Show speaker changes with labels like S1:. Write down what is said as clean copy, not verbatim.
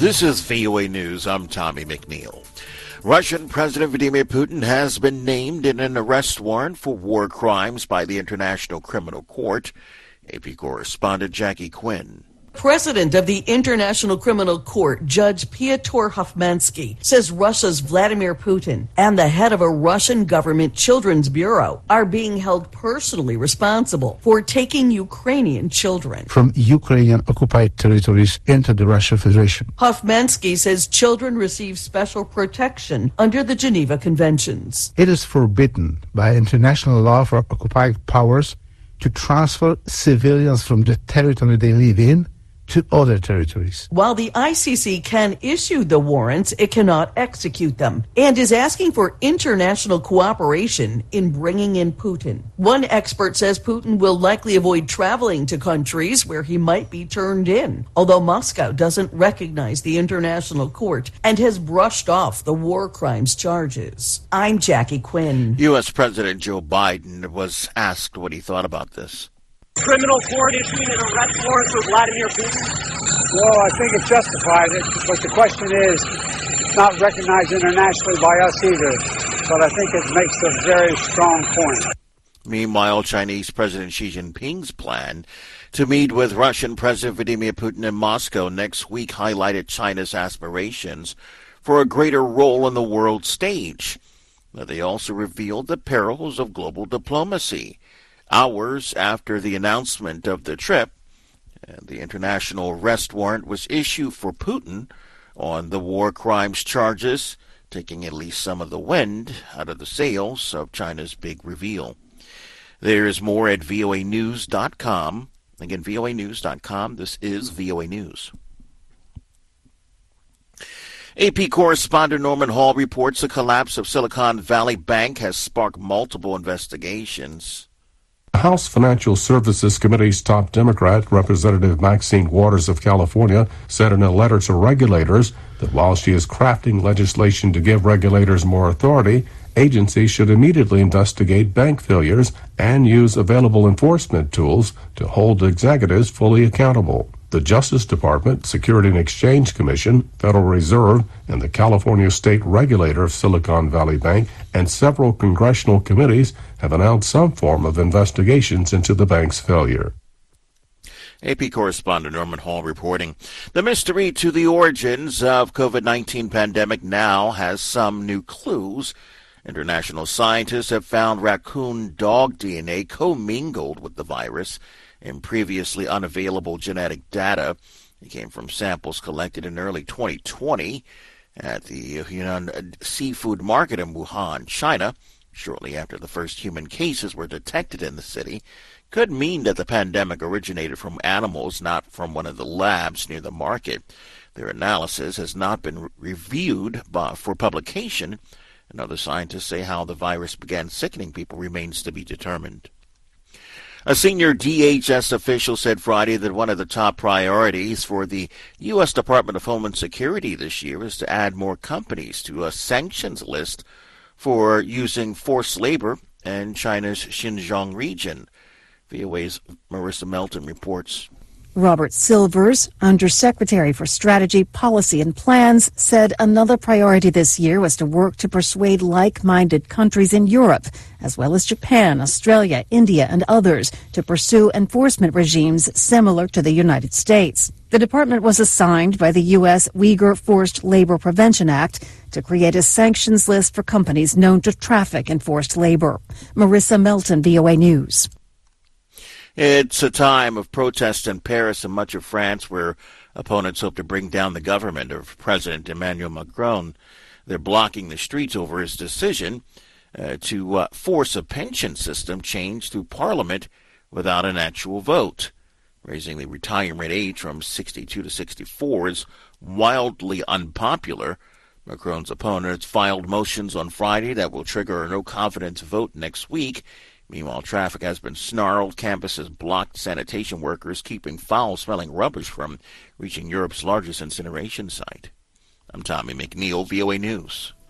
S1: This is VOA News. I'm Tommy McNeil. Russian President Vladimir Putin has been named in an arrest warrant for war crimes by the International Criminal Court. AP correspondent Jackie Quinn.
S2: President of the International Criminal Court, Judge Pyotr Hofmansky, says Russia's Vladimir Putin and the head of a Russian government children's bureau are being held personally responsible for taking Ukrainian children
S3: from Ukrainian occupied territories into the Russian Federation.
S2: Hofmansky says children receive special protection under the Geneva Conventions.
S3: It is forbidden by international law for occupied powers to transfer civilians from the territory they live in to other territories.
S2: While the ICC can issue the warrants, it cannot execute them and is asking for international cooperation in bringing in Putin. One expert says Putin will likely avoid traveling to countries where he might be turned in, although Moscow doesn't recognize the International Court and has brushed off the war crimes charges. I'm Jackie Quinn.
S1: U.S. President Joe Biden was asked what he thought about this.
S4: Criminal court issuing an arrest warrant for Vladimir Putin?
S5: Well, I think it justifies it, but the question is, it's not recognized internationally by us either. But I think it makes a very strong point.
S1: Meanwhile, Chinese President Xi Jinping's plan to meet with Russian President Vladimir Putin in Moscow next week highlighted China's aspirations for a greater role on the world stage. But they also revealed the perils of global diplomacy. Hours after the announcement of the trip, the international arrest warrant was issued for Putin on the war crimes charges, taking at least some of the wind out of the sails of China's big reveal. There's more at voanews.com. Again, voanews.com. This is VOA News. AP correspondent Norman Hall reports the collapse of Silicon Valley Bank has sparked multiple investigations.
S6: The House Financial Services Committee's top Democrat, Representative Maxine Waters of California, said in a letter to regulators that while she is crafting legislation to give regulators more authority, agencies should immediately investigate bank failures and use available enforcement tools to hold executives fully accountable. The Justice Department, Security and Exchange Commission, Federal Reserve, and the California State Regulator of Silicon Valley Bank and several congressional committees have announced some form of investigations into the bank's failure.
S1: AP correspondent Norman Hall reporting. The mystery to the origins of COVID-19 pandemic now has some new clues. International scientists have found raccoon dog DNA commingled with the virus in previously unavailable genetic data. It came from samples collected in early 2020 at the Yunnan Seafood Market in Wuhan, China, shortly after the first human cases were detected in the city. Could mean that the pandemic originated from animals, not from one of the labs near the market. Their analysis has not been reviewed for publication, and other scientists say how the virus began sickening people remains to be determined. A senior DHS official said Friday that one of the top priorities for the U.S. Department of Homeland Security this year is to add more companies to a sanctions list for using forced labor in China's Xinjiang region. VOA's Marissa Melton reports.
S7: Robert Silvers, Undersecretary for Strategy, Policy and Plans, said another priority this year was to work to persuade like-minded countries in Europe, as well as Japan, Australia, India, and others, to pursue enforcement regimes similar to the United States. The department was assigned by the U.S. Uyghur Forced Labor Prevention Act to create a sanctions list for companies known to traffic in forced labor. Marissa Melton, VOA News.
S1: It's a time of protest in Paris and much of France where opponents hope to bring down the government of President Emmanuel Macron. They're blocking the streets over his decision to force a pension system change through Parliament without an actual vote. Raising the retirement age from 62 to 64 is wildly unpopular. Macron's opponents filed motions on Friday that will trigger a no-confidence vote next week. Meanwhile, traffic has been snarled. Campuses blocked, sanitation workers keeping foul-smelling rubbish from reaching Europe's largest incineration site. I'm Tommy McNeil, VOA News.